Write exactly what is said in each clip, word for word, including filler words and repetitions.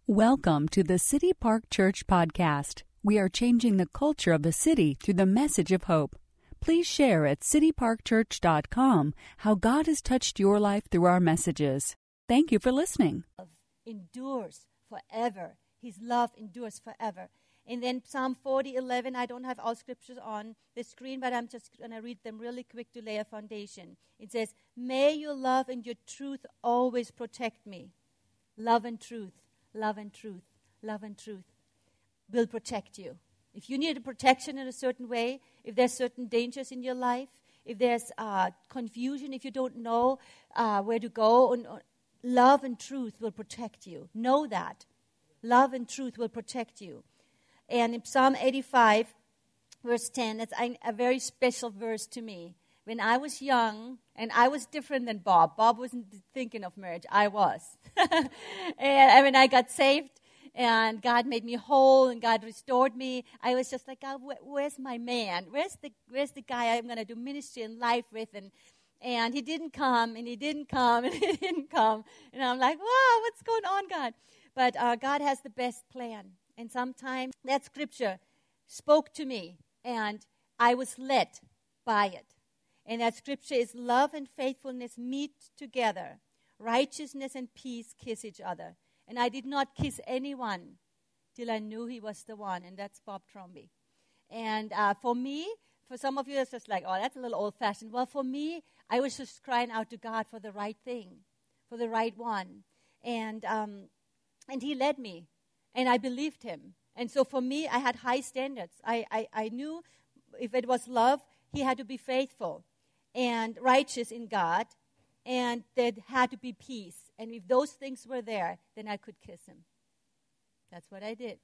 Welcome to the City Park Church podcast. We are changing the culture of the city through the message of hope. Please share at city park church dot com how God has touched your life through our messages. Thank you for listening. Love endures forever. His love endures forever. And then Psalm forty eleven, I don't have all scriptures on the screen, but I'm just going to read them really quick to lay a foundation. It says, "May your love and your truth always protect me." Love and truth. Love and truth, love and truth will protect you. If you need a protection in a certain way, if there's certain dangers in your life, if there's uh, confusion, if you don't know uh, where to go, and, uh, love and truth will protect you. Know that. Love and truth will protect you. And in Psalm eighty-five, verse ten, that's a very special verse to me. When I was young, and I was different than Bob. Bob wasn't thinking of marriage. I was. and, and when I got saved, and God made me whole, and God restored me, I was just like, God, wh- where's my man? Where's the where's the guy I'm going to do ministry and life with? And and he didn't come, and he didn't come, and he didn't come. And I'm like, wow, what's going on, God? But uh, God has the best plan. And sometimes that scripture spoke to me, and I was led by it. And that scripture is love and faithfulness meet together. Righteousness and peace kiss each other. And I did not kiss anyone till I knew he was the one. And that's Bob Tromby. And uh, for me, for some of you, it's just like, oh, that's a little old-fashioned. Well, for me, I was just crying out to God for the right thing, for the right one. And um, and he led me. And I believed him. And so for me, I had high standards. I, I, I knew if it was love, he had to be faithful and righteous in God, and there had to be peace. And if those things were there, then I could kiss him. That's what I did.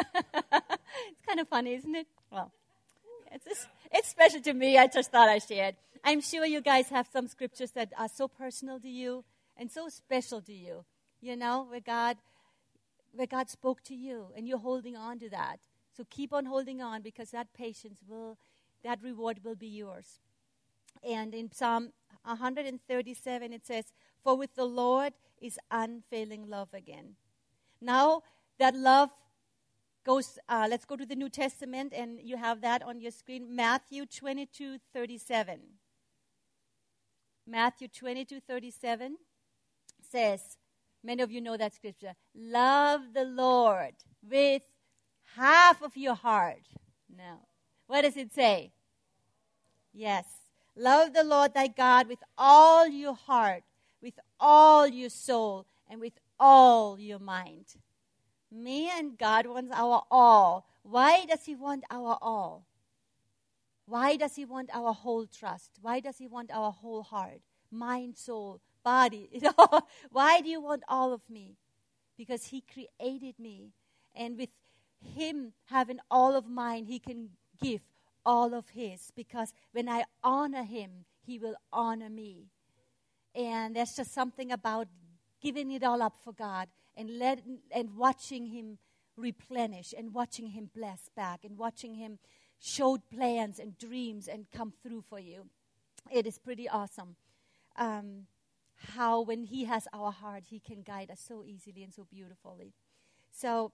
It's kind of funny, isn't it? Well, it's just, it's special to me. I just thought I shared. I'm sure you guys have some scriptures that are so personal to you and so special to you, you know, where God, where God spoke to you, and you're holding on to that. So keep on holding on, because that patience will, that reward will be yours. And in Psalm one thirty-seven, it says, "For with the Lord is unfailing love again." Now, that love goes, uh, let's go to the New Testament, and you have that on your screen. Matthew twenty-two thirty-seven. Matthew twenty-two thirty-seven says, many of you know that scripture, "Love the Lord with half of your heart." Now, what does it say? Yes. Love the Lord thy God with all your heart, with all your soul, and with all your mind. Man, God wants our all. Why does he want our all? Why does he want our whole trust? Why does he want our whole heart, mind, soul, body? Why do you want all of me? Because he created me. And with him having all of mine, he can give all of his, because when I honor him, he will honor me. And there's just something about giving it all up for God and let and watching him replenish, and watching him bless back, and watching him show plans and dreams and come through for you. It is pretty awesome um, how when he has our heart, he can guide us so easily and so beautifully. So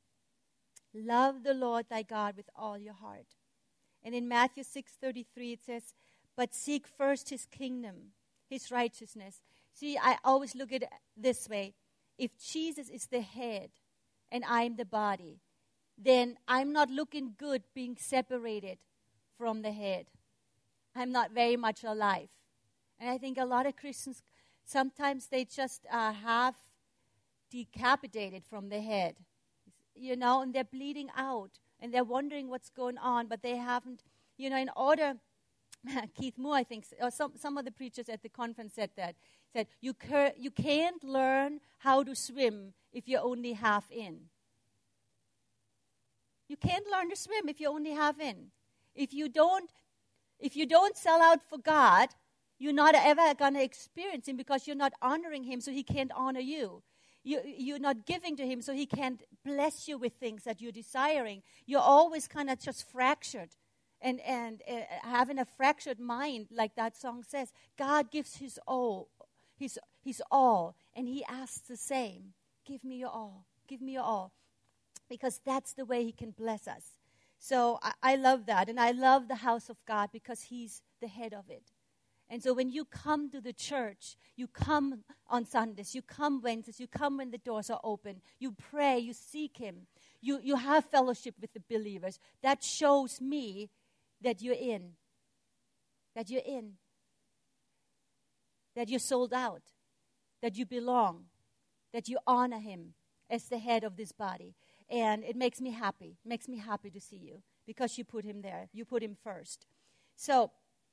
love the Lord thy God with all your heart. And in Matthew six thirty-three, it says, "But seek first his kingdom, his righteousness." See, I always look at it this way. If Jesus is the head and I'm the body, then I'm not looking good being separated from the head. I'm not very much alive. And I think a lot of Christians, sometimes they just uh, have decapitated from the head, you know, and they're bleeding out. And they're wondering what's going on, but they haven't, you know, in order, Keith Moore, I think, or some, some of the preachers at the conference said that, said, you, cur- you can't learn how to swim if you're only half in. You can't learn to swim if you're only half in. If you don't, if you don't sell out for God, you're not ever going to experience him, because you're not honoring him, so he can't honor you. You, you're not giving to him, so he can't bless you with things that you're desiring. You're always kind of just fractured and, and uh, having a fractured mind, like that song says. God gives his all, his, his all, and he asks the same. Give me your all. Give me your all. Because that's the way he can bless us. So I, I love that. And I love the house of God because he's the head of it. And so when you come to the church, you come on Sundays, you come Wednesdays, you come when the doors are open, you pray, you seek him, you, you have fellowship with the believers. That shows me that you're in, that you're in, that you're sold out, that you belong, that you honor him as the head of this body. And it makes me happy, it makes me happy to see you because you put him there, you put him first. So,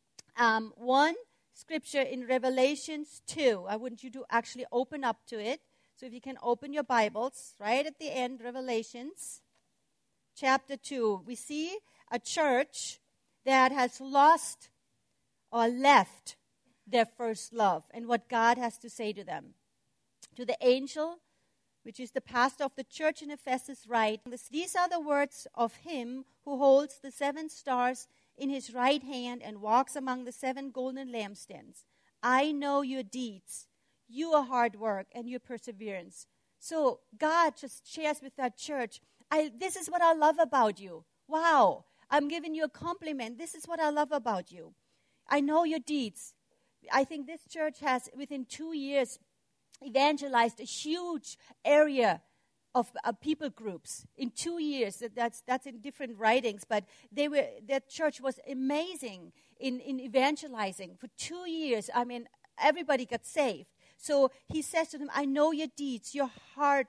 um, one scripture in Revelations two. I want you to actually open up to it. So if you can open your Bibles, right at the end, Revelations chapter two. We see a church that has lost or left their first love and what God has to say to them. To the angel, which is the pastor of the church in Ephesus, write, these are the words of him who holds the seven stars in his right hand and walks among the seven golden lampstands. I know your deeds, your hard work, and your perseverance. So God just shares with that church, I, this is what I love about you. Wow, I'm giving you a compliment. This is what I love about you. I know your deeds. I think this church has, within two years, evangelized a huge area of uh, people groups in two years. That's that's in different writings, but they were that church was amazing in, in evangelizing for two years. I mean, everybody got saved. So he says to them, I know your deeds, your hard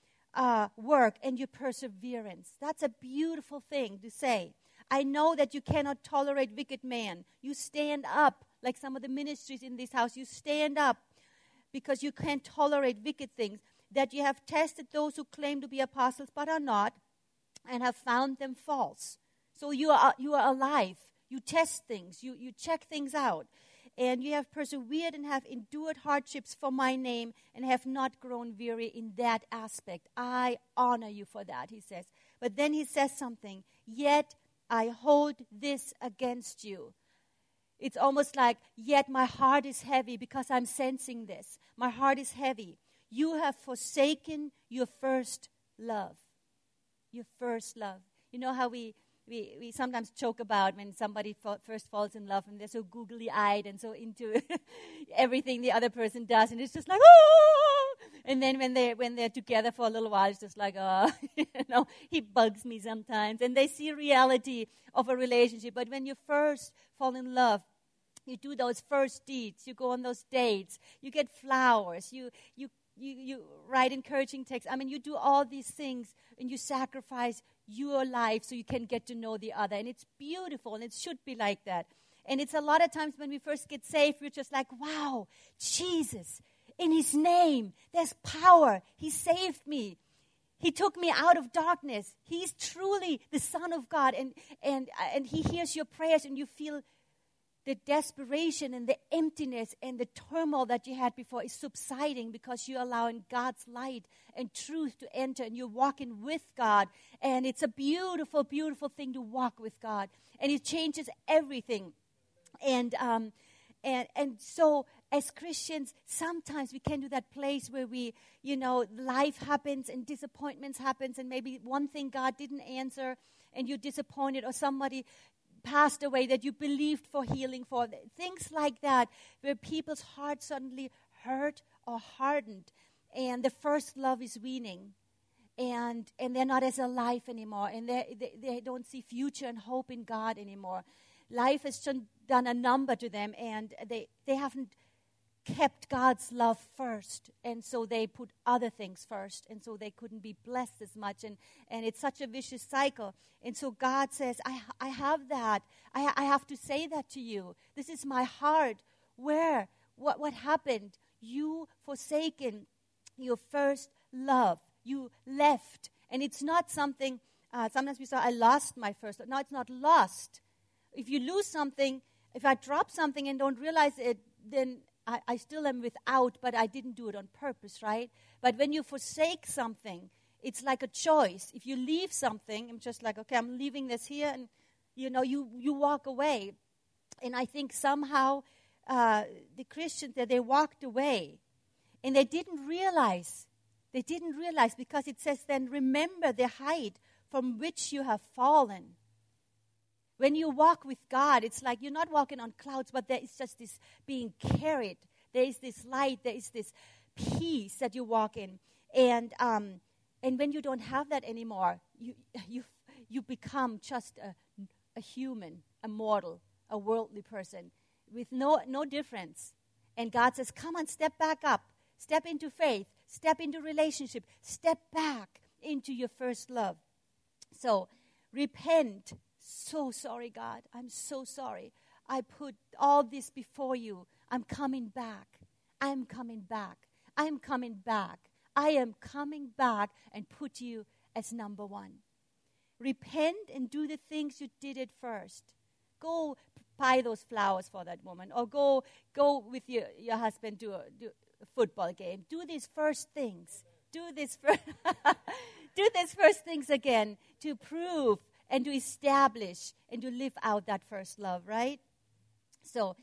uh, work, and your perseverance. That's a beautiful thing to say. I know that you cannot tolerate wicked man. You stand up, like some of the ministries in this house. You stand up because you can't tolerate wicked things. That you have tested those who claim to be apostles but are not, and have found them false. So you are you are alive. You test things. You, you check things out. And you have persevered and have endured hardships for my name and have not grown weary in that aspect. I honor you for that, he says. But then he says something. Yet I hold this against you. It's almost like, yet my heart is heavy because I'm sensing this. My heart is heavy. You have forsaken your first love. Your first love. You know how we, we, we sometimes joke about when somebody fa- first falls in love and they're so googly-eyed and so into everything the other person does, and it's just like, oh! And then when, they, when they're together for a little while, it's just like, oh, you know, he bugs me sometimes. And they see reality of a relationship. But when you first fall in love, you do those first deeds. You go on those dates. You get flowers. You you you you write encouraging texts. I mean, you do all these things, and you sacrifice your life so you can get to know the other. And it's beautiful, and it should be like that. And it's a lot of times when we first get saved, we're just like, wow, Jesus, in his name, there's power. He saved me. He took me out of darkness. He's truly the Son of God, and and and he hears your prayers, and you feel the desperation and the emptiness and the turmoil that you had before is subsiding because you're allowing God's light and truth to enter, and you're walking with God. And it's a beautiful, beautiful thing to walk with God. And it changes everything. And um, and and so as Christians, sometimes we can do that place where we, you know, life happens and disappointments happens, and maybe one thing God didn't answer and you're disappointed, or somebody passed away that you believed for healing for. Things like that, where people's hearts suddenly hurt or hardened, and the first love is weaning, and and they're not as alive anymore, and they they, they don't see future and hope in God anymore. Life has done a number to them, and they, they haven't kept God's love first, and so they put other things first, and so they couldn't be blessed as much, and, and it's such a vicious cycle. And so God says, I I have that. I I have to say that to you. This is my heart. Where? What what happened? You forsaken your first love. You left. And it's not something, uh, sometimes we say, I lost my first love. No, it's not lost. If you lose something, if I drop something and don't realize it, then I, I still am without, but I didn't do it on purpose, right? But when you forsake something, it's like a choice. If you leave something, I'm just like, okay, I'm leaving this here, and, you know, you, you walk away. And I think somehow uh, the Christians, that they walked away, and they didn't realize They didn't realize, because it says then, remember the height from which you have fallen. When you walk with God, it's like you're not walking on clouds, but there is just this being carried. There is this light, there is this peace that you walk in. And um, and when you don't have that anymore, you you you become just a, a human, a mortal, a worldly person with no no difference. And God says, come on, step back up. Step into faith. Step into relationship. Step back into your first love. So, repent. So sorry, God. I'm so sorry. I put all this before you. I'm coming back. I'm coming back. I'm coming back. I am coming back and put you as number one. Repent and do the things you did at first. Go buy those flowers for that woman, or go go with your, your husband to a, do a football game. Do these first things. Do this first do these first things again to prove and to establish and to live out that first love, right? So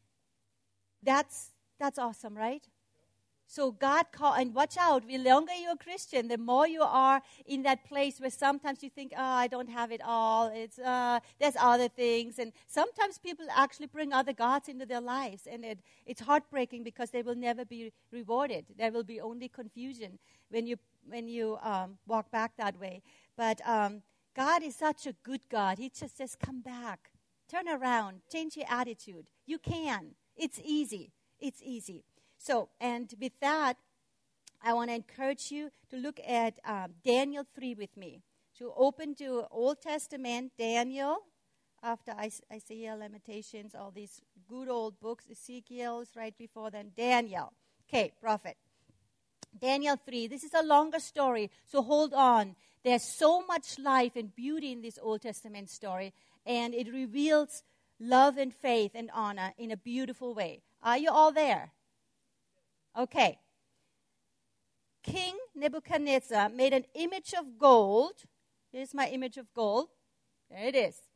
that's that's awesome, right? So God call, and watch out, the longer you're a Christian, the more you are in that place where sometimes you think, oh, I don't have it all. It's uh, there's other things. And sometimes people actually bring other gods into their lives. And it, it's heartbreaking because they will never be rewarded. There will be only confusion when you when you um, walk back that way. But um, God is such a good God. He just says, come back. Turn around. Change your attitude. You can. It's easy. It's easy. So, and with that, I want to encourage you to look at um, Daniel three with me. So open to Old Testament, Daniel, after Isaiah, Lamentations, all these good old books. Ezekiel is right before then. Daniel. Okay, prophet. Daniel three. This is a longer story, so hold on. There's so much life and beauty in this Old Testament story, and it reveals love and faith and honor in a beautiful way. Are you all there? Okay. King Nebuchadnezzar made an image of gold. Here's my image of gold. There it is.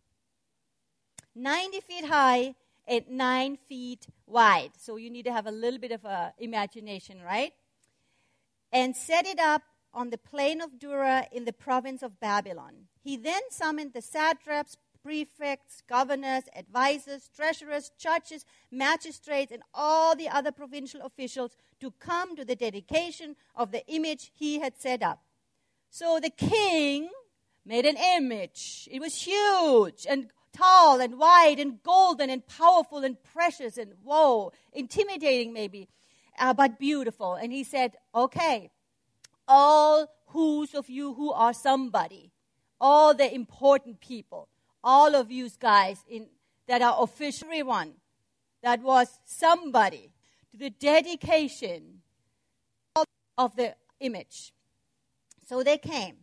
ninety feet high and nine feet wide. So you need to have a little bit of a imagination, right? And set it up on the plain of Dura in the province of Babylon. He then summoned the satraps, prefects, governors, advisors, treasurers, judges, magistrates, and all the other provincial officials to come to the dedication of the image he had set up. So the king made an image. It was huge and tall and wide and golden and powerful and precious and, whoa, intimidating maybe, uh, but beautiful. And he said, okay, all who's of you who are somebody, all the important people, all of you guys in, that are officially one, that was somebody, to the dedication of, of the image. So they came.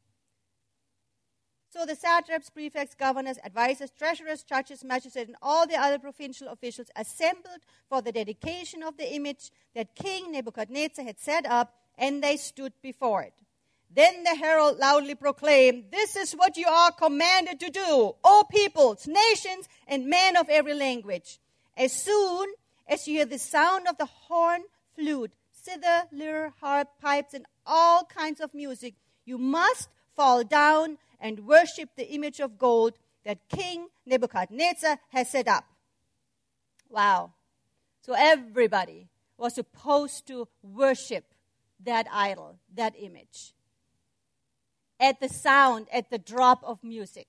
So the satraps, prefects, governors, advisors, treasurers, judges, magistrates, and all the other provincial officials assembled for the dedication of the image that King Nebuchadnezzar had set up, and they stood before it. Then the herald loudly proclaimed, this is what you are commanded to do, O peoples, nations, and men of every language. As soon as you hear the sound of the horn, flute, zither, lyre, harp, pipes, and all kinds of music, you must fall down and worship the image of gold that King Nebuchadnezzar has set up. Wow. So everybody was supposed to worship that idol, that image. At the sound, at the drop of music.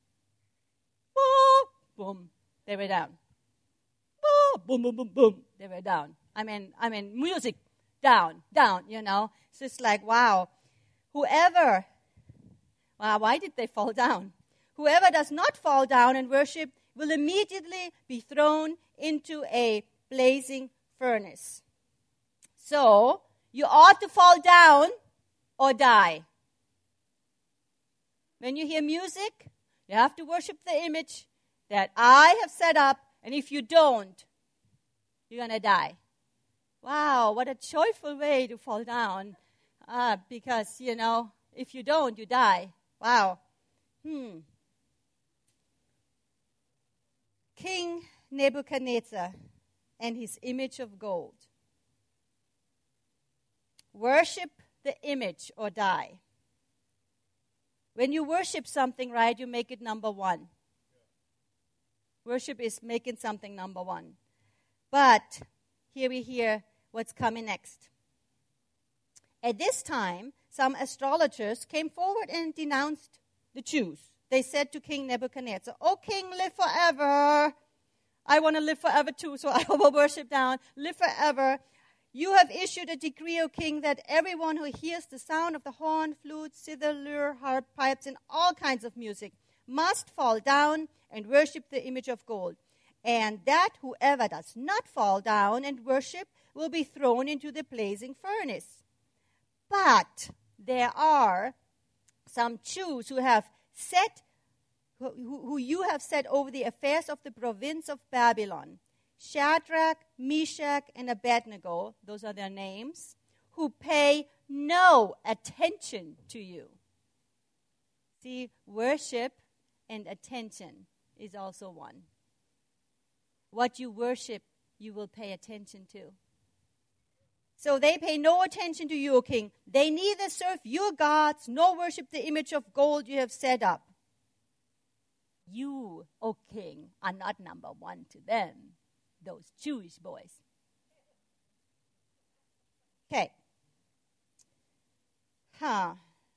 Boom, boom, they were down. Boom, boom, boom, boom, they were down. I mean, I mean, music, down, down, you know. It's just like, wow. Whoever, wow, why did they fall down? Whoever does not fall down and worship will immediately be thrown into a blazing furnace. So, you ought to fall down or die. When you hear music, you have to worship the image that I have set up, and if you don't, you're going to die. Wow, what a joyful way to fall down. Uh, because, you know, if you don't, you die. Wow. Hmm. King Nebuchadnezzar and his image of gold. Worship the image or die. When you worship something, right, you make it number one. Worship is making something number one. But here we hear what's coming next. At this time, some astrologers came forward and denounced the Jews. They said to King Nebuchadnezzar, "O king, live forever." I want to live forever too, so I will worship down. Live forever. You have issued a decree, O king, that everyone who hears the sound of the horn, flute, zither, lyre, harp, pipes, and all kinds of music must fall down and worship the image of gold. And that whoever does not fall down and worship will be thrown into the blazing furnace. But there are some Jews who have set, who, who you have set over the affairs of the province of Babylon, Shadrach, Meshach, and Abednego, those are their names, who pay no attention to you. See, worship and attention is also one. What you worship, you will pay attention to. So they pay no attention to you, O king. They neither serve your gods nor worship the image of gold you have set up. You, O king, are not number one to them, those Jewish boys. Okay. Huh.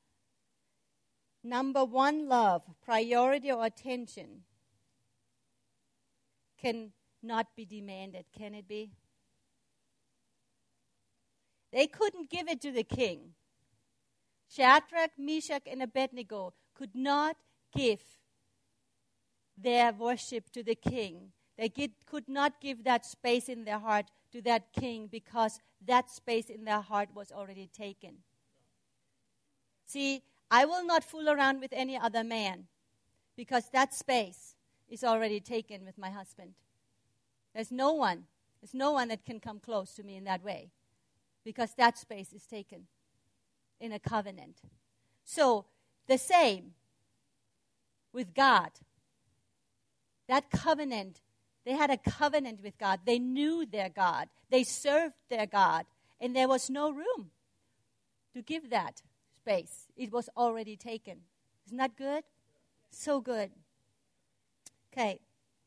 Number one love, priority or attention can not be demanded, can it be? They couldn't give it to the king. Shadrach, Meshach, and Abednego could not give their worship to the king. They get, could not give that space in their heart to that king because that space in their heart was already taken. See, I will not fool around with any other man because that space is already taken with my husband. There's no one, there's no one that can come close to me in that way because that space is taken in a covenant. So, the same with God. That covenant, they had a covenant with God. They knew their God. They served their God. And there was no room to give that space. It was already taken. Isn't that good? So good. Okay.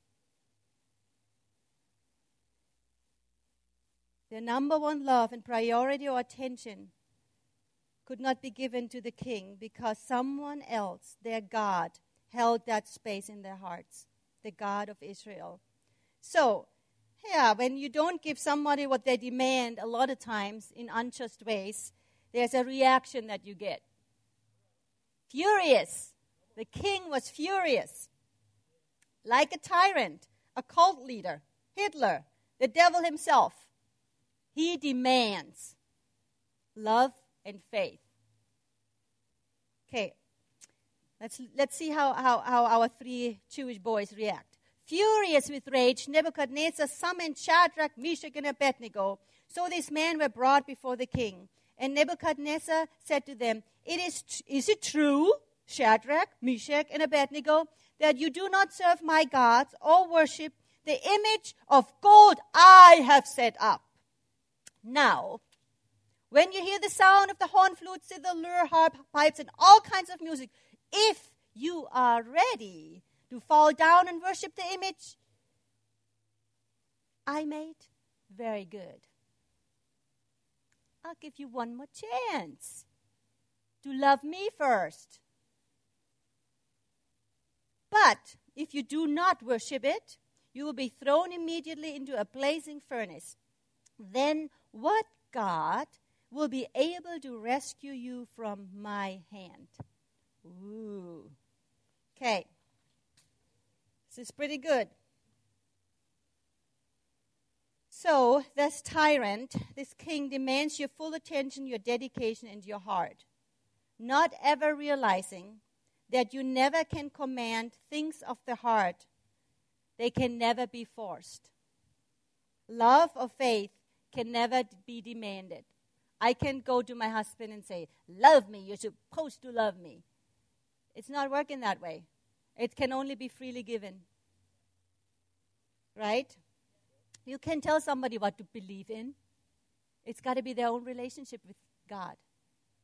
Their number one love and priority or attention could not be given to the king because someone else, their God, held that space in their hearts, the God of Israel. So, yeah, when you don't give somebody what they demand a lot of times in unjust ways, there's a reaction that you get. Furious. The king was furious. Like a tyrant, a cult leader, Hitler, the devil himself. He demands love and faith. Okay, let's let's see how, how, how our three Jewish boys react. Furious with rage, Nebuchadnezzar summoned Shadrach, Meshach, and Abednego. So these men were brought before the king. And Nebuchadnezzar said to them, "It is, is it true, Shadrach, Meshach, and Abednego, that you do not serve my gods or worship the image of gold I have set up? Now, when you hear the sound of the horn, flute, zither, lyre, harp, pipes, and all kinds of music, if you are ready to fall down and worship the image I made, very good. I'll give you one more chance to love me first. But if you do not worship it, you will be thrown immediately into a blazing furnace. Then what God will be able to rescue you from my hand?" Ooh. Okay. This is pretty good. So, this tyrant, this king, demands your full attention, your dedication, and your heart, not ever realizing that you never can command things of the heart. They can never be forced. Love or faith can never be demanded. I can go to my husband and say, "Love me, you're supposed to love me." It's not working that way. It can only be freely given. Right? You can tell somebody what to believe in. It's got to be their own relationship with God.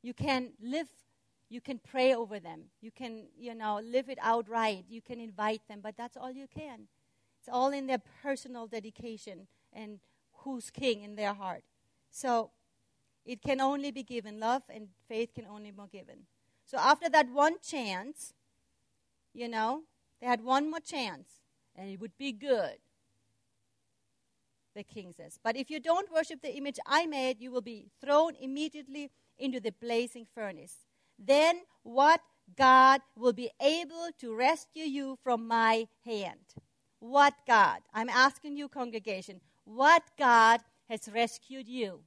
You can live, you can pray over them. You can, you know, live it out right. You can invite them, but that's all you can. It's all in their personal dedication and who's king in their heart. So it can only be given. Love and faith can only be given. So after that one chance, you know, they had one more chance, and it would be good, the king says. But if you don't worship the image I made, you will be thrown immediately into the blazing furnace. Then what God will be able to rescue you from my hand? What God? I'm asking you, congregation, what God has rescued you?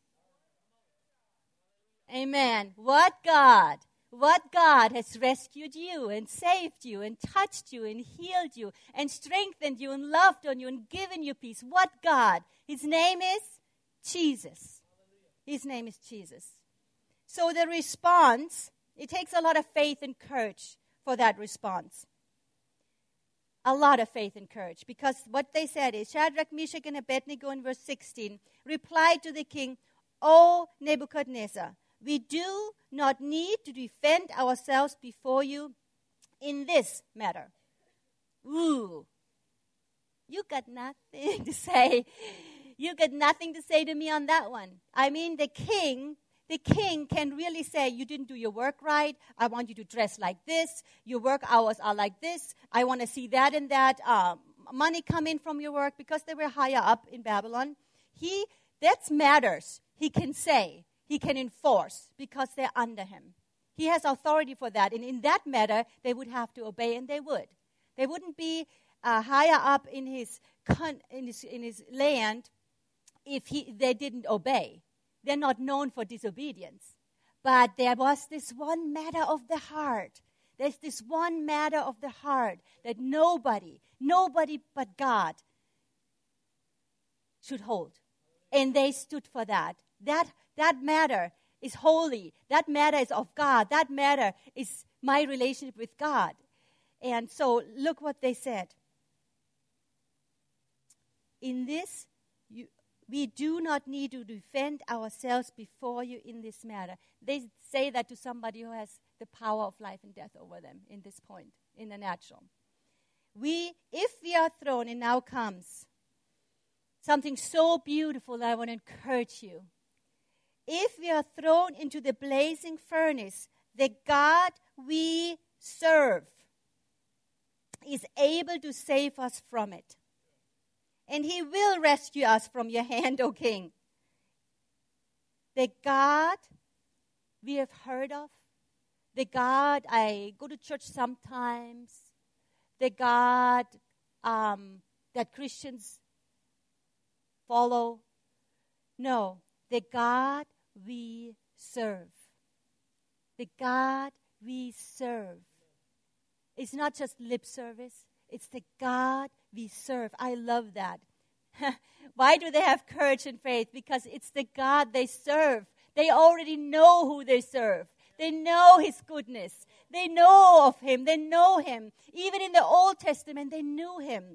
Amen. What God? What God has rescued you and saved you and touched you and healed you and strengthened you and loved on you and given you peace? What God? His name is Jesus. His name is Jesus. So the response, it takes a lot of faith and courage for that response. A lot of faith and courage. Because what they said is, Shadrach, Meshach, and Abednego in verse sixteen replied to the king, O Nebuchadnezzar, we do not need to defend ourselves before you in this matter. Ooh, you got nothing to say. You got nothing to say to me on that one. I mean, the king, the king can really say, you didn't do your work right. I want you to dress like this. Your work hours are like this. I want to see that and that uh, money come in from your work, because they were higher up in Babylon. He, that matters. He can say. He can enforce because they're under him. He has authority for that. And in that matter, they would have to obey, and they would. They wouldn't be uh, higher up in his, con- in his in his land if he, they didn't obey. They're not known for disobedience. But there was this one matter of the heart. There's this one matter of the heart that nobody, nobody but God should hold. And they stood for that. That That matter is holy. That matter is of God. That matter is my relationship with God. And so look what they said. In this, you, we do not need to defend ourselves before you in this matter. They say that to somebody who has the power of life and death over them in this point, in the natural. We, if we are thrown, and now comes something so beautiful that I want to encourage you. If we are thrown into the blazing furnace, the God we serve is able to save us from it. And he will rescue us from your hand, O king. The God we have heard of, the God I go to church sometimes, the God um, that Christians follow. No, the God we serve. The God we serve. It's not just lip service. It's the God we serve. I love that. Why do they have courage and faith? Because it's the God they serve. They already know who they serve. They know his goodness. They know of him. They know him. Even in the Old Testament, they knew him.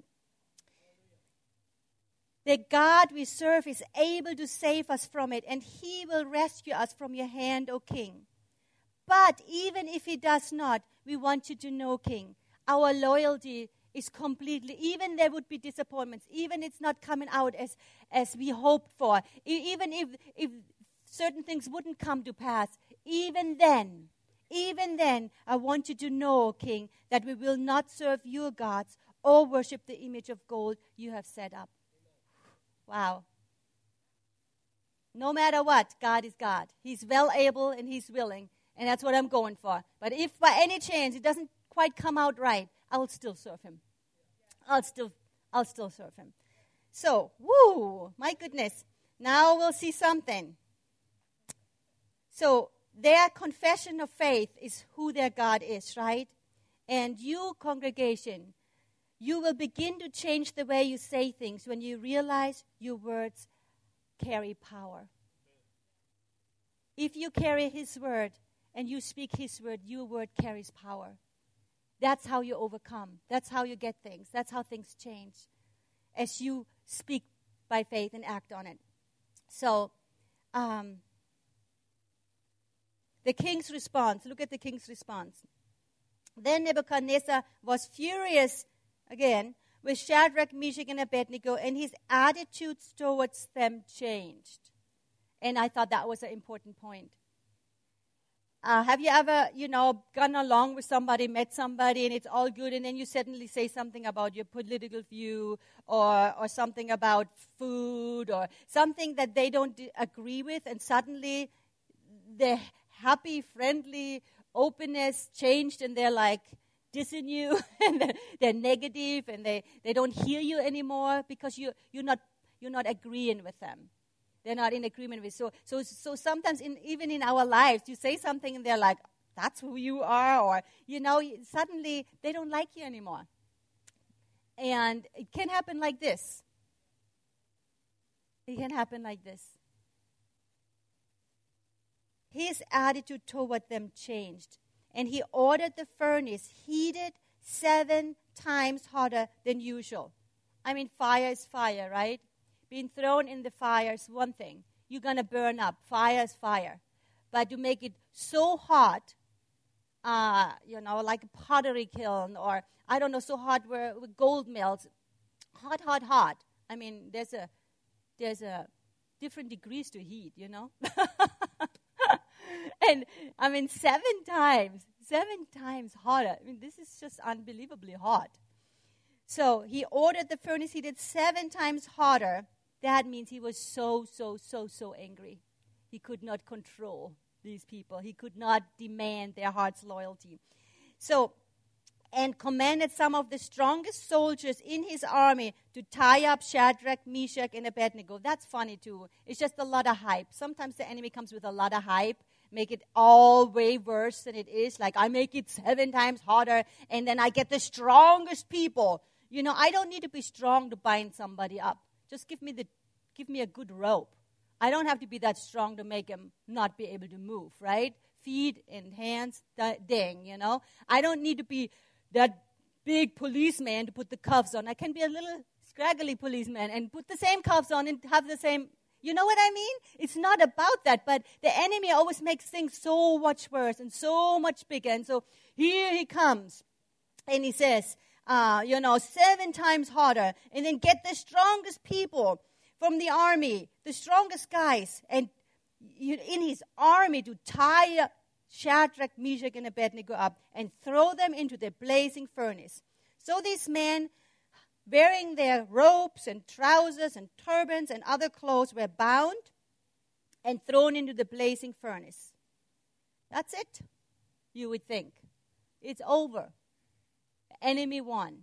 The God we serve is able to save us from it, and he will rescue us from your hand, O king. But even if he does not, we want you to know, king, our loyalty is completely, even there would be disappointments, even it's not coming out as, as we hoped for, e- even if, if certain things wouldn't come to pass, even then, even then, I want you to know, king, that we will not serve your gods or worship the image of gold you have set up. Wow. No matter what, God is God. He's well able and he's willing. And that's what I'm going for. But if by any chance it doesn't quite come out right, I will still serve him. I'll still, I'll still serve him. So, woo, my goodness. Now we'll see something. So, their confession of faith is who their God is, right? And you, congregation, you will begin to change the way you say things when you realize your words carry power. If you carry his word and you speak his word, your word carries power. That's how you overcome. That's how you get things. That's how things change as you speak by faith and act on it. So, um, The king's response. Look at the king's response. Then Nebuchadnezzar was furious again with Shadrach, Meshach, and Abednego, and his attitudes towards them changed. And I thought that was an important point. Uh, have you ever, you know, gone along with somebody, met somebody, and it's all good, and then you suddenly say something about your political view or or something about food or something that they don't d- agree with, and suddenly the happy, friendly openness changed, and they're like dissing you, and they're, they're negative, and they, they don't hear you anymore because you you're not you're not agreeing with them. They're not in agreement with. So so so sometimes in even in our lives, you say something and they're like, "That's who you are," or you know, suddenly they don't like you anymore. And it can happen like this. It can happen like this. His attitude toward them changed, and he ordered the furnace heated seven times hotter than usual. I mean, fire is fire, right? Being thrown in the fire is one thing. You're going to burn up. Fire is fire. But to make it so hot, uh, you know, like a pottery kiln, or, I don't know, so hot where, where gold melts. Hot, hot, hot. I mean, there's a, there's a different degrees to heat, you know? And, I mean, seven times, seven times hotter. I mean, this is just unbelievably hot. So he ordered the furnace heated seven times hotter. That means he was so, so, so, so angry. He could not control these people. He could not demand their heart's loyalty. So, and commanded some of the strongest soldiers in his army to tie up Shadrach, Meshach, and Abednego. That's funny too. It's just a lot of hype. Sometimes the enemy comes with a lot of hype, make it all way worse than it is. Like, I make it seven times hotter, and then I get the strongest people. You know, I don't need to be strong to bind somebody up. Just give me the, give me a good rope. I don't have to be that strong to make him not be able to move, right? Feet and hands, dang, you know. I don't need to be that big policeman to put the cuffs on. I can be a little scraggly policeman and put the same cuffs on and have the same, you know what I mean? It's not about that, but the enemy always makes things so much worse and so much bigger. And so here he comes, and he says, Uh, you know, seven times hotter, and then get the strongest people from the army, the strongest guys, and in his army to tie Shadrach, Meshach, and Abednego up and throw them into the blazing furnace. So these men, wearing their robes and trousers and turbans and other clothes, were bound and thrown into the blazing furnace. That's it, you would think. It's over. Enemy won.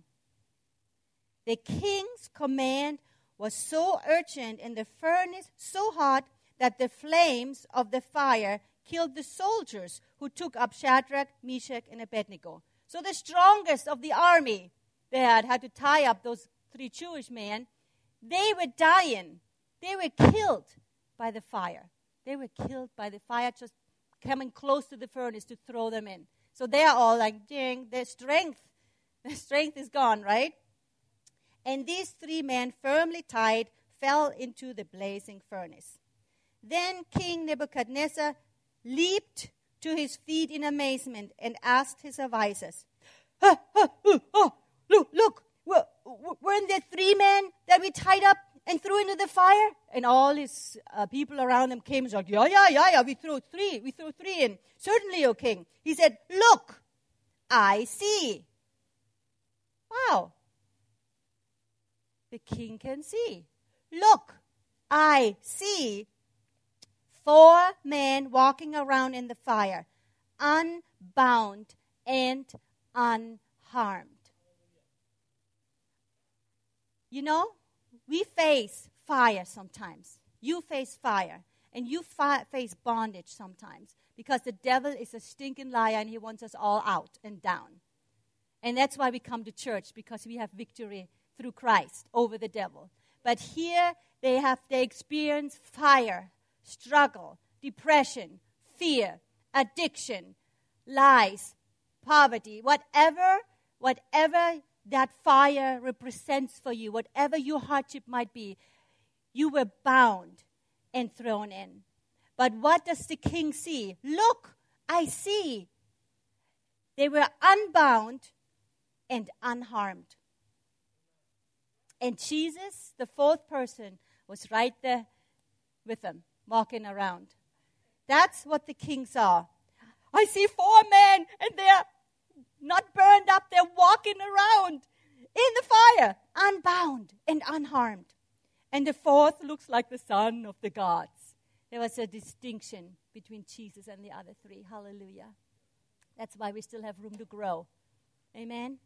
The king's command was so urgent and the furnace so hot that the flames of the fire killed the soldiers who took up Shadrach, Meshach, and Abednego. So the strongest of the army they had had to tie up those three Jewish men. They were dying. They were killed by the fire. They were killed by the fire, just coming close to the furnace to throw them in. So they are all like, dang, their strength. The strength is gone, right? And these three men, firmly tied, fell into the blazing furnace. Then King Nebuchadnezzar leaped to his feet in amazement and asked his advisors, ah, ah, oh, oh, look, look, weren't there three men that we tied up and threw into the fire? And all his uh, people around him came and said, yeah, yeah, yeah, yeah, we threw three, we threw three in. Certainly, O king. He said, look, I see. Wow. The king can see. Look, I see four men walking around in the fire, unbound and unharmed. You know, we face fire sometimes. You face fire, and you fi- face bondage sometimes, because the devil is a stinking liar and he wants us all out and down. And that's why we come to church, because we have victory through Christ over the devil. But here they have they experience fire, struggle, depression, fear, addiction, lies, poverty, whatever, whatever that fire represents for you, whatever your hardship might be, you were bound and thrown in. But what does the king see? Look, I see they were unbound and unharmed. And Jesus, the fourth person, was right there with them, walking around. That's what the king saw. I see four men, and they're not burned up. They're walking around in the fire, unbound and unharmed. And the fourth looks like the son of the gods. There was a distinction between Jesus and the other three. Hallelujah. That's why we still have room to grow. Amen.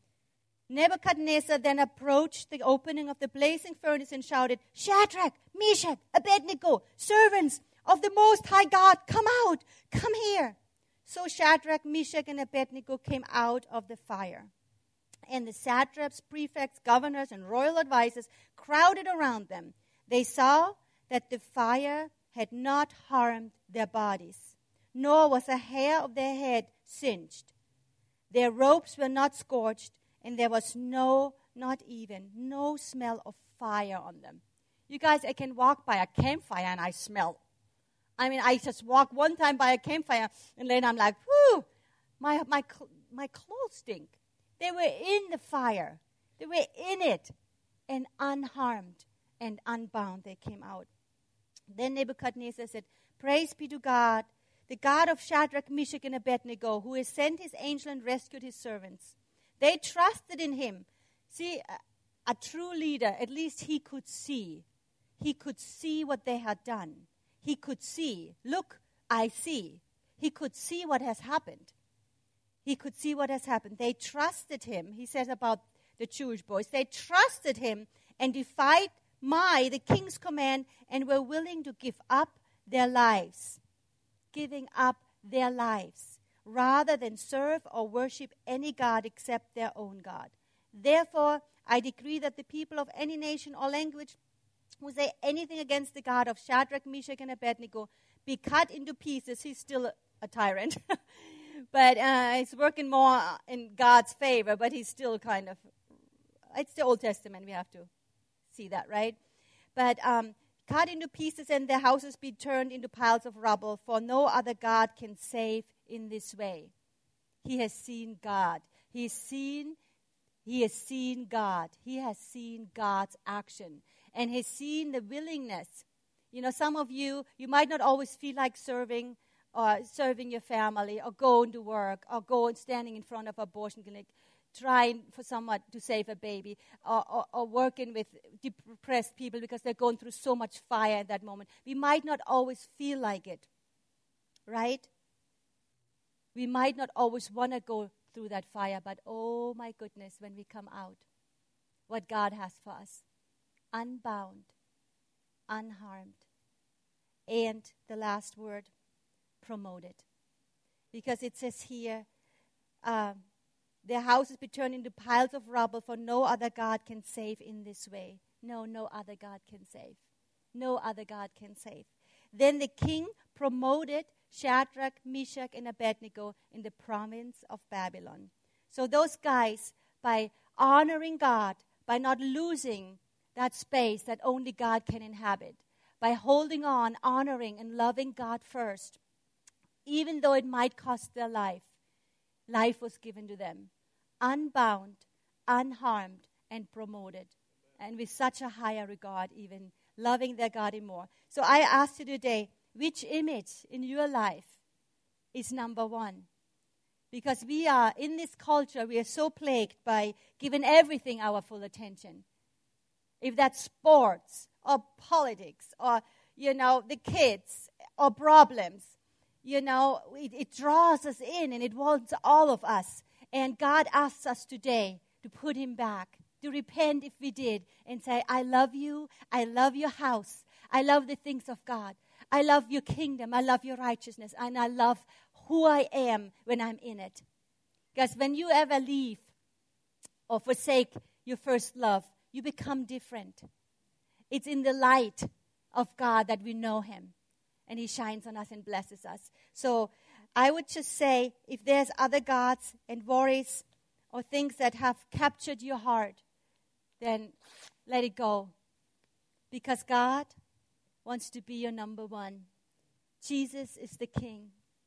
Nebuchadnezzar then approached the opening of the blazing furnace and shouted, Shadrach, Meshach, Abednego, servants of the Most High God, come out, come here. So Shadrach, Meshach, and Abednego came out of the fire. And the satraps, prefects, governors, and royal advisers crowded around them. They saw that the fire had not harmed their bodies, nor was a hair of their head singed. Their robes were not scorched, and there was no, not even, no smell of fire on them. You guys, I can walk by a campfire and I smell. I mean, I just walk one time by a campfire, and then I'm like, whew, my, my, my clothes stink. They were in the fire. They were in it, and unharmed and unbound they came out. Then Nebuchadnezzar said, Praise be to God, the God of Shadrach, Meshach, and Abednego, who has sent his angel and rescued his servants. They trusted in him. See, a, a true leader, at least he could see. He could see what they had done. He could see, look, I see. He could see what has happened. He could see what has happened. They trusted him. He says about the Jewish boys, they trusted him and defied my, the king's command, and were willing to give up their lives. Giving up their lives, rather than serve or worship any god except their own God. Therefore, I decree that the people of any nation or language who say anything against the God of Shadrach, Meshach, and Abednego be cut into pieces. He's still a, a tyrant, but uh, he's working more in God's favor, but he's still kind of, it's the Old Testament, we have to see that, right? But um, cut into pieces and their houses be turned into piles of rubble, for no other God can save in this way. He has seen God. He's seen, he has seen God. He has seen God's action. And has seen the willingness. You know, some of you, you might not always feel like serving or serving your family or going to work or going standing in front of an abortion clinic, trying for someone to save a baby or, or, or working with depressed people because they're going through so much fire at that moment. We might not always feel like it, right? We might not always want to go through that fire, but oh my goodness, when we come out, what God has for us. Unbound, unharmed. And the last word, promoted. Because it says here, um, their houses be turned into piles of rubble, for no other God can save in this way. No, no other God can save. No other God can save. Then the king promoted Shadrach, Meshach, and Abednego in the province of Babylon. So those guys, by honoring God, by not losing that space that only God can inhabit, by holding on, honoring, and loving God first, even though it might cost their life, life was given to them, unbound, unharmed, and promoted, and with such a higher regard, even loving their God more. So I ask you today, which image in your life is number one? Because we are, in this culture, we are so plagued by giving everything our full attention. If that's sports or politics or, you know, the kids or problems, you know, it, it draws us in and it wants all of us. And God asks us today to put him back, to repent if we did, and say, I love you, I love your house, I love the things of God, I love your kingdom, I love your righteousness, and I love who I am when I'm in it. Because when you ever leave or forsake your first love, you become different. It's in the light of God that we know him. And he shines on us and blesses us. So I would just say, if there's other gods and worries or things that have captured your heart, then let it go. Because God wants to be your number one. Jesus is the King.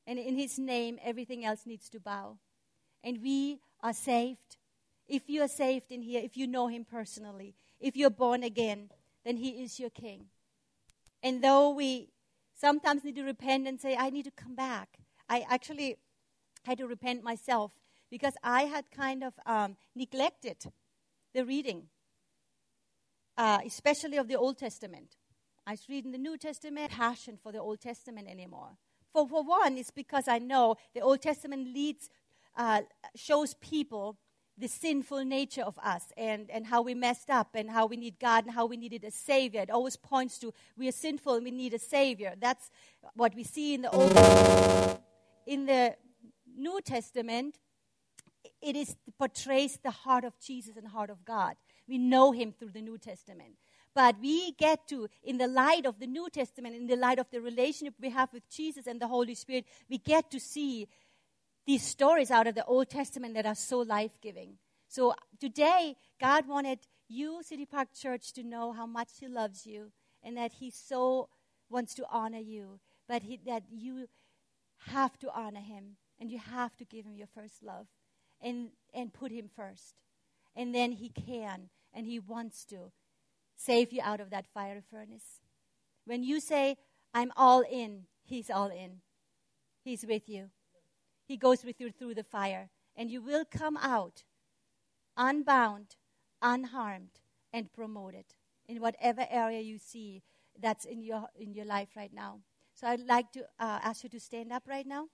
And in his name, everything else needs to bow. And we are saved. If you are saved in here, if you know him personally, if you're born again, then he is your king. And though we sometimes need to repent and say, I need to come back. I actually had to repent myself because I had kind of um, neglected the reading, uh, especially of the Old Testament. I was reading the New Testament, passion for the Old Testament anymore. For, for one, it's because I know the Old Testament leads, uh, shows people the sinful nature of us and, and how we messed up and how we need God and how we needed a Savior. It always points to we are sinful and we need a Savior. That's what we see in the Old Testament. In the New Testament, it is portrays the heart of Jesus and heart of God. We know him through the New Testament. But we get to, in the light of the New Testament, in the light of the relationship we have with Jesus and the Holy Spirit, we get to see these stories out of the Old Testament that are so life-giving. So today, God wanted you, City Park Church, to know how much he loves you and that he so wants to honor you, but he, that you have to honor him and you have to give him your first love and, and put him first. And then he can and he wants to save you out of that fiery furnace. When you say, I'm all in, he's all in. He's with you. He goes with you through the fire, and you will come out unbound, unharmed, and promoted in whatever area you see that's in your in your life right now. So I'd like to uh, ask you to stand up right now.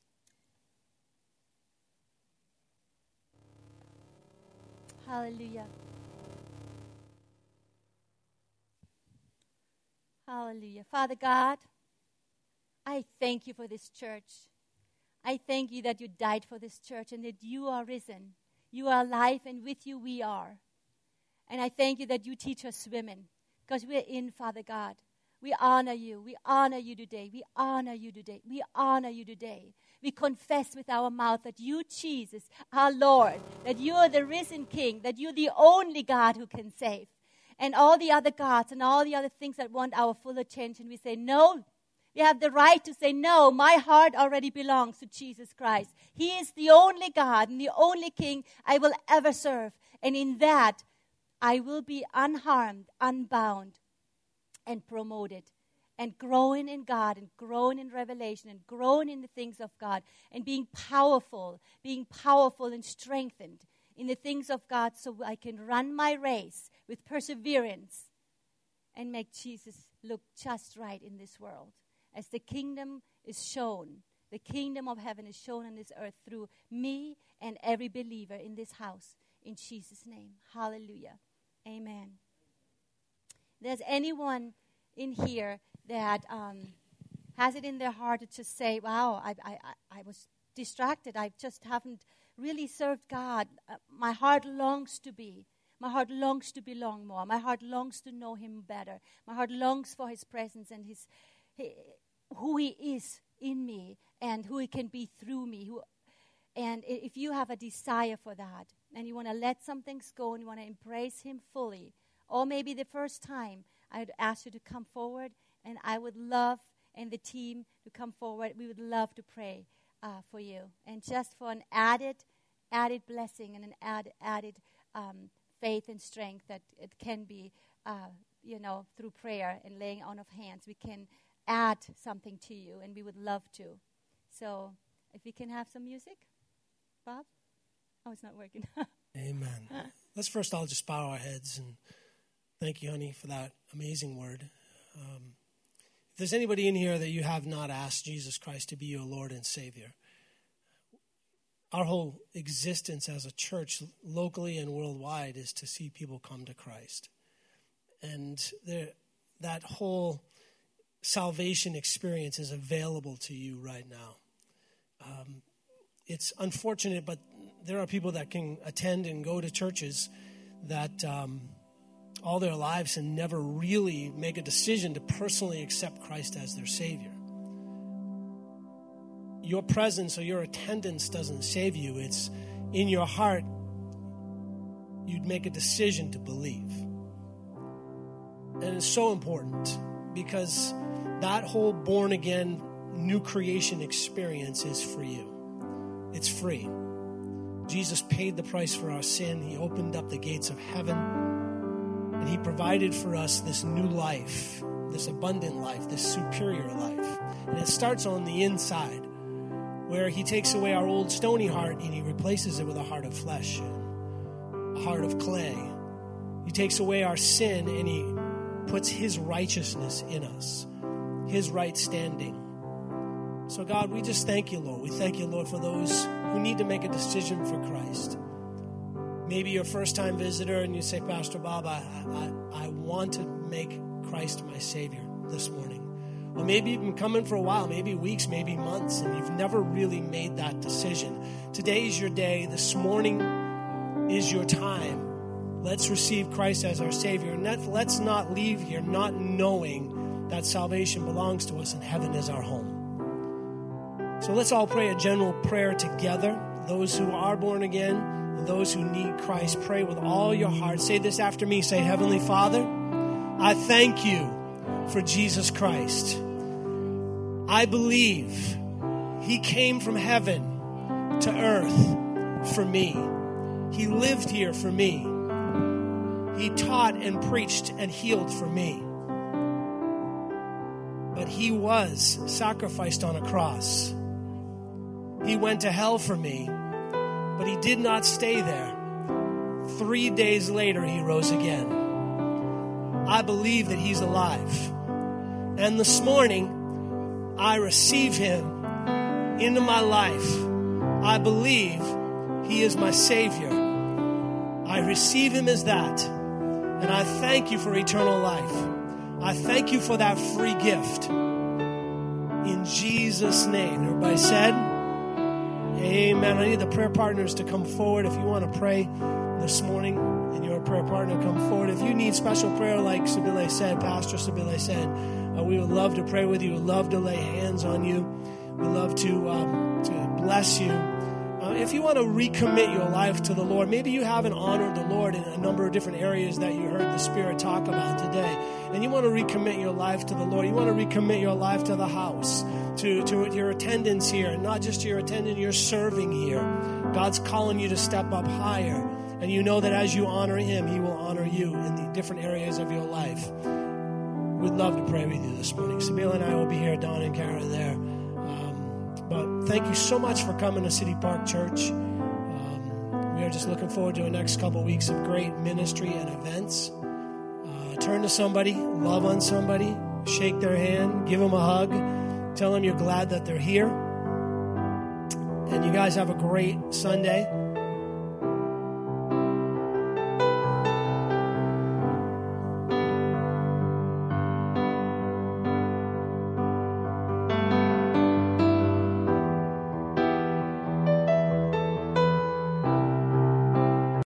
Hallelujah. Hallelujah. Father God, I thank you for this church. I thank you that you died for this church and that you are risen. You are alive, and with you we are. And I thank you that you teach us women, because we're in, Father God. We honor you. We honor you today. We honor you today. We honor you today. We confess with our mouth that you, Jesus, our Lord, that you are the risen King, that you're the only God who can save. And all the other gods and all the other things that want our full attention, we say, no. We have the right to say, no, my heart already belongs to Jesus Christ. He is the only God and the only King I will ever serve. And in that, I will be unharmed, unbound, and promoted, and growing in God, and growing in revelation, and growing in the things of God, and being powerful, being powerful and strengthened in the things of God so I can run my race with perseverance and make Jesus look just right in this world. As the kingdom is shown, the kingdom of heaven is shown on this earth through me and every believer in this house. In Jesus' name. Hallelujah. Amen. There's anyone in here that um, has it in their heart to just say, wow, I, I, I was distracted. I just haven't really served God. Uh, my heart longs to be. My heart longs to belong more. My heart longs to know him better. My heart longs for his presence and his... He, who he is in me and who he can be through me. Who, and if you have a desire for that and you want to let some things go and you want to embrace him fully, or maybe the first time, I would ask you to come forward, and I would love, and the team to come forward. We would love to pray uh, for you. And just for an added, added blessing and an add, added um, faith and strength that it can be, uh, you know, through prayer and laying on of hands, we can add something to you, and we would love to. So if we can have some music, Bob? Oh, it's not working. Amen. Let's first all just bow our heads and thank you, honey, for that amazing word. Um, if there's anybody in here that you have not asked Jesus Christ to be your Lord and Savior, our whole existence as a church, locally and worldwide, is to see people come to Christ. And there, that whole salvation experience is available to you right now. Um, it's unfortunate, but there are people that can attend and go to churches that um, all their lives and never really make a decision to personally accept Christ as their Savior. Your presence or your attendance doesn't save you. It's in your heart, you'd make a decision to believe. And it's so important because that whole born-again new creation experience is for you. It's free. Jesus paid the price for our sin. He opened up the gates of heaven, and he provided for us this new life, this abundant life, this superior life. And it starts on the inside, where he takes away our old stony heart and he replaces it with a heart of flesh, a heart of clay. He takes away our sin and he puts his righteousness in us, his right standing. So God, we just thank you, Lord. We thank you, Lord, for those who need to make a decision for Christ. Maybe you're a first-time visitor and you say, Pastor Bob, I, I, I want to make Christ my Savior this morning. Or maybe you've been coming for a while, maybe weeks, maybe months, and you've never really made that decision. Today is your day. This morning is your time. Let's receive Christ as our Savior. And let's not leave here not knowing that salvation belongs to us and heaven is our home. So let's all pray a general prayer together. Those who are born again and those who need Christ, pray with all your heart. Say this after me. Say, Heavenly Father, I thank you for Jesus Christ. I believe he came from heaven to earth for me. He lived here for me. He taught and preached and healed for me. But he was sacrificed on a cross. He went to hell for me, but he did not stay there. Three days later, he rose again. I believe that he's alive. And this morning, I receive him into my life. I believe he is my Savior. I receive him as that. And I thank you for eternal life. I thank you for that free gift. In Jesus' name. Everybody said, amen. I need the prayer partners to come forward. If you want to pray this morning and you're a prayer partner, come forward. If you need special prayer, like Sabile said, Pastor Sabile said, uh, we would love to pray with you. We would love to lay hands on you. We love to, um, to bless you. Uh, if you want to recommit your life to the Lord, maybe you haven't honored the Lord in a number of different areas that you heard the Spirit talk about today, and you want to recommit your life to the Lord. You want to recommit your life to the house, to, to your attendance here, and not just your attendance, you're serving here. God's calling you to step up higher, and you know that as you honor him, he will honor you in the different areas of your life. We'd love to pray with you this morning. Sabila and I will be here, Don and Kara there. But thank you so much for coming to City Park Church. Um, we are just looking forward to the next couple of weeks of great ministry and events. Uh, turn to somebody, love on somebody, shake their hand, give them a hug, tell them you're glad that they're here. And you guys have a great Sunday.